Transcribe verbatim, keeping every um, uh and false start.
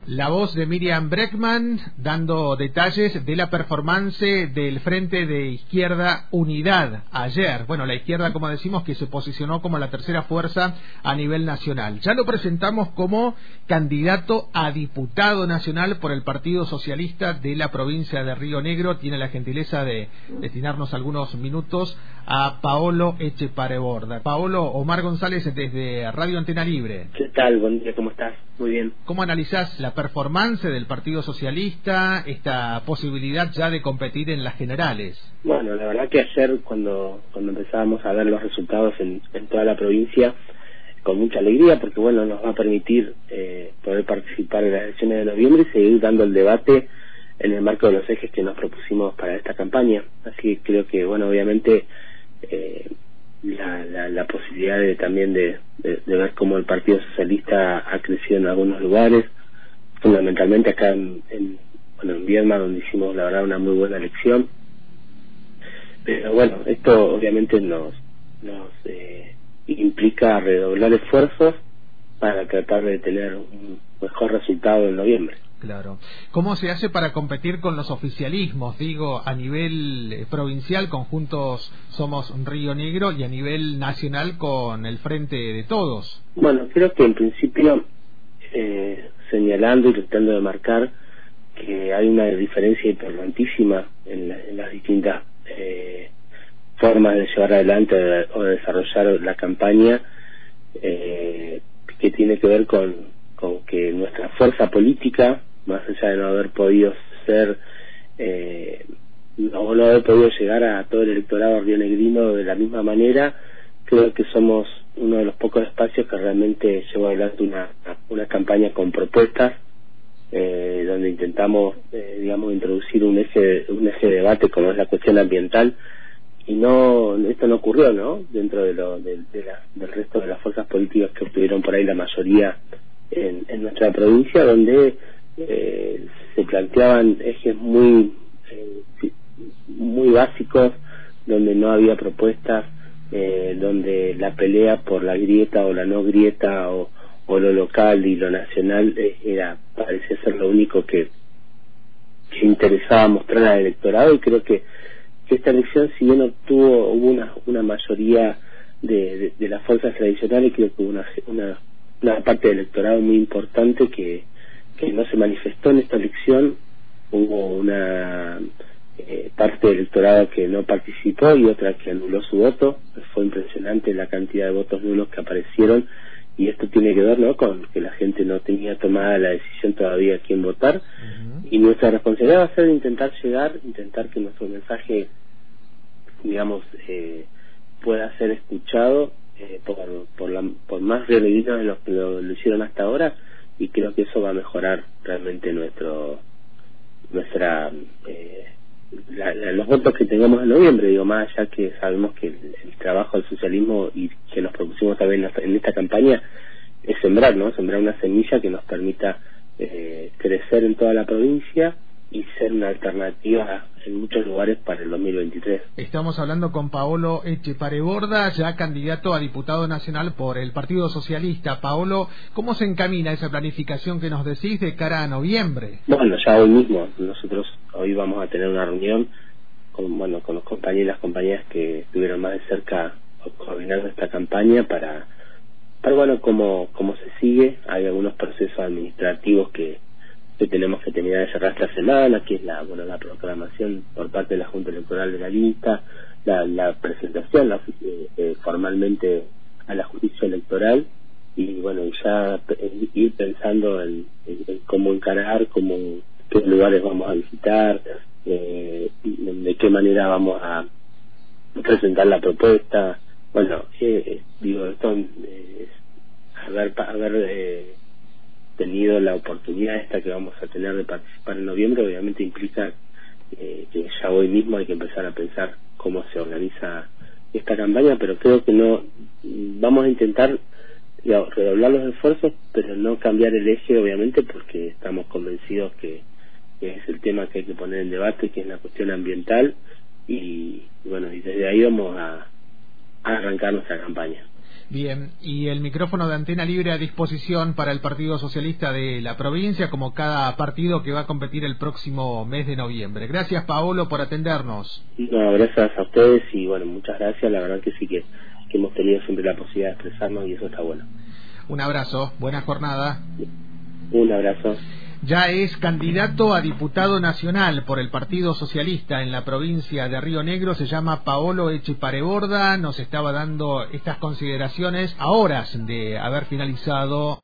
La voz de Miriam Bregman dando detalles de la performance del Frente de Izquierda Unidad ayer. Bueno, la izquierda, como decimos, que se posicionó como la tercera fuerza a nivel nacional. Ya lo presentamos como candidato a diputado nacional por el Partido Socialista de la provincia de Río Negro. Tiene la gentileza de destinarnos algunos minutos a Paolo Echepareborda. Paolo, Omar González desde Radio Antena Libre. ¿Qué tal? Buen día, ¿cómo estás? Muy bien. ¿Cómo analizás la performance del Partido Socialista, esta posibilidad ya de competir en las generales? Bueno, la verdad que ayer cuando cuando empezábamos a ver los resultados en, en toda la provincia, con mucha alegría, porque bueno, nos va a permitir eh, poder participar en las elecciones de noviembre y seguir dando el debate en el marco de los ejes que nos propusimos para esta campaña. Así que creo que, bueno, obviamente eh, la, la, la posibilidad de también de, de, de ver cómo el Partido Socialista ha crecido en algunos lugares, fundamentalmente acá en, en, bueno, en Viedma, donde hicimos la verdad una muy buena elección. Pero bueno, esto obviamente nos, nos eh, implica redoblar esfuerzos para tratar de tener un mejor resultado en noviembre. Claro. ¿Cómo se hace para competir con los oficialismos? Digo, a nivel eh, provincial, con Juntos Somos Río Negro, y a nivel nacional con el Frente de Todos. Bueno, creo que en principio, eh, señalando y tratando de marcar que hay una diferencia importantísima en, la, en las distintas eh, formas de llevar adelante o de desarrollar la campaña, eh, que tiene que ver con, con que nuestra fuerza política, más allá de no haber podido ser eh, no, no haber podido llegar a todo el electorado rionegrino de la misma manera, creo que somos uno de los pocos espacios que realmente llevó adelante una, una campaña con propuestas, eh, donde intentamos eh, digamos introducir un eje un eje de debate como es la cuestión ambiental, y no esto no ocurrió no dentro de lo de, de la, del resto de las fuerzas políticas que obtuvieron por ahí la mayoría en, en nuestra provincia, donde eh, se planteaban ejes muy eh, muy básicos, donde no había propuestas, eh, donde la pelea por la grieta o la no grieta o, o lo local y lo nacional eh, era parecía ser lo único que, que interesaba mostrar al electorado. Y creo que, que esta elección, si bien obtuvo hubo una, una mayoría de, de, de las fuerzas tradicionales, creo que hubo una, una, una parte del electorado muy importante que, que no se manifestó en esta elección. Hubo una eh, parte del electorado que no participó y otra que anuló su voto. Fue impresionante la cantidad de votos nulos que aparecieron, y esto tiene que ver, ¿no?, con que la gente no tenía tomada la decisión todavía a quién votar. Uh-huh. Y nuestra responsabilidad va a ser intentar llegar, intentar que nuestro mensaje, digamos, eh, pueda ser escuchado eh, por, por, la, por más rionegrinos de los que lo, lo hicieron hasta ahora, y creo que eso va a mejorar realmente nuestro nuestra eh, la, la, los votos que tengamos en noviembre. Digo, más allá que sabemos que el, el trabajo del socialismo, y que nos propusimos también en esta, en esta campaña, es sembrar, ¿no? Sembrar una semilla que nos permita eh, crecer en toda la provincia y ser una alternativa en muchos lugares para el dos mil veintitrés. Estamos hablando con Paolo Echepareborda, ya candidato a diputado nacional por el Partido Socialista. Paolo, ¿cómo se encamina esa planificación que nos decís de cara a noviembre? Bueno, ya hoy mismo, nosotros hoy vamos a tener una reunión con, bueno, con los compañeros y las compañeras que estuvieron más de cerca coordinando esta campaña para, para bueno, cómo, cómo se sigue. Hay algunos procesos administrativos que que tenemos que terminar de cerrar esta semana, que es la bueno la proclamación por parte de la Junta Electoral de la lista, la, la presentación la, eh, formalmente a la justicia electoral, y bueno, ya ir pensando en, en, en cómo encarar, cómo, qué lugares vamos a visitar, eh, de qué manera vamos a presentar la propuesta. Bueno, eh, digo, esto eh, haber, haber eh, tenido la oportunidad esta que vamos a tener de participar en noviembre, obviamente implica eh, que ya hoy mismo hay que empezar a pensar cómo se organiza esta campaña, pero creo que no vamos a intentar, digamos, redoblar los esfuerzos, pero no cambiar el eje, obviamente, porque estamos convencidos que, que es el tema que hay que poner en debate, que es la cuestión ambiental, y bueno, y desde ahí vamos a, a arrancar nuestra campaña. Bien, y el micrófono de Antena Libre a disposición para el Partido Socialista de la provincia, como cada partido que va a competir el próximo mes de noviembre. Gracias, Paolo, por atendernos. No, gracias a ustedes y bueno, muchas gracias. La verdad que sí que, que hemos tenido siempre la posibilidad de expresarnos y eso está bueno. Un abrazo, buena jornada. Un abrazo. Ya es candidato a diputado nacional por el Partido Socialista en la provincia de Río Negro, se llama Paolo Echepareborda, nos estaba dando estas consideraciones a horas de haber finalizado